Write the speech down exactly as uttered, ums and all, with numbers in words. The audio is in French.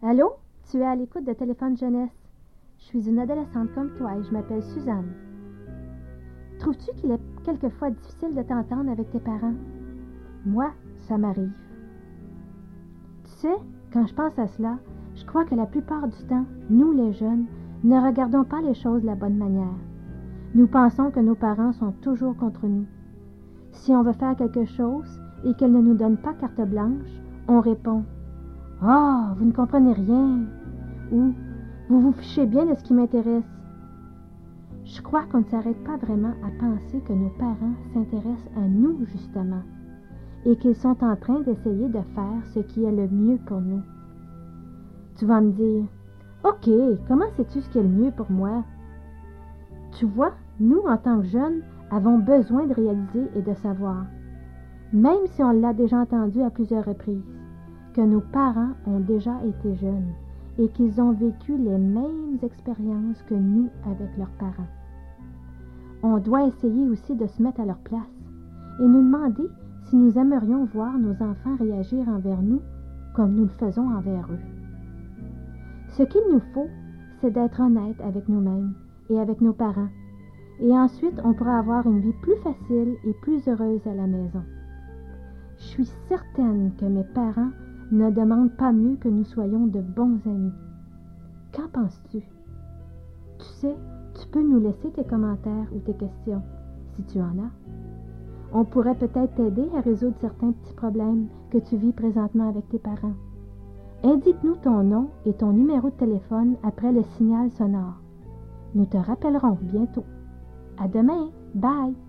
Allô? Tu es à l'écoute de Téléphone Jeunesse. Je suis une adolescente comme toi et je m'appelle Suzanne. Trouves-tu qu'il est quelquefois difficile de t'entendre avec tes parents? Moi, ça m'arrive. Tu sais, quand je pense à cela, je crois que la plupart du temps, nous les jeunes, ne regardons pas les choses de la bonne manière. Nous pensons que nos parents sont toujours contre nous. Si on veut faire quelque chose et qu'ils ne nous donnent pas carte blanche, on répond « Ah, oh, vous ne comprenez rien » ou « Vous vous fichez bien de ce qui m'intéresse ». Je crois qu'on ne s'arrête pas vraiment à penser que nos parents s'intéressent à nous, justement, et qu'ils sont en train d'essayer de faire ce qui est le mieux pour nous. Tu vas me dire « Ok, comment sais-tu ce qui est le mieux pour moi? » Tu vois, nous, en tant que jeunes, avons besoin de réaliser et de savoir, même si on l'a déjà entendu à plusieurs reprises, que nos parents ont déjà été jeunes et qu'ils ont vécu les mêmes expériences que nous avec leurs parents. On doit essayer aussi de se mettre à leur place et nous demander si nous aimerions voir nos enfants réagir envers nous comme nous le faisons envers eux. Ce qu'il nous faut, c'est d'être honnête avec nous-mêmes et avec nos parents, et ensuite on pourra avoir une vie plus facile et plus heureuse à la maison. Je suis certaine que mes parents ne demandent pas mieux que nous soyons de bons amis. Qu'en penses-tu? Tu sais, tu peux nous laisser tes commentaires ou tes questions, si tu en as. On pourrait peut-être t'aider à résoudre certains petits problèmes que tu vis présentement avec tes parents. Indique-nous ton nom et ton numéro de téléphone après le signal sonore. Nous te rappellerons bientôt. À demain! Bye!